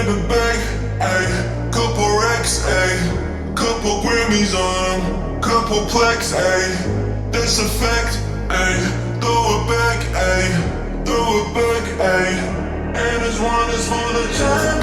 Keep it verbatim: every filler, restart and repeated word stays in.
baby back, ayy. Couple racks, ayy. Couple Grammys on them, couple plex, ayy. That's a fact, ayy. Throw it back, ayy. Throw it back, ayy. And this one is for the time.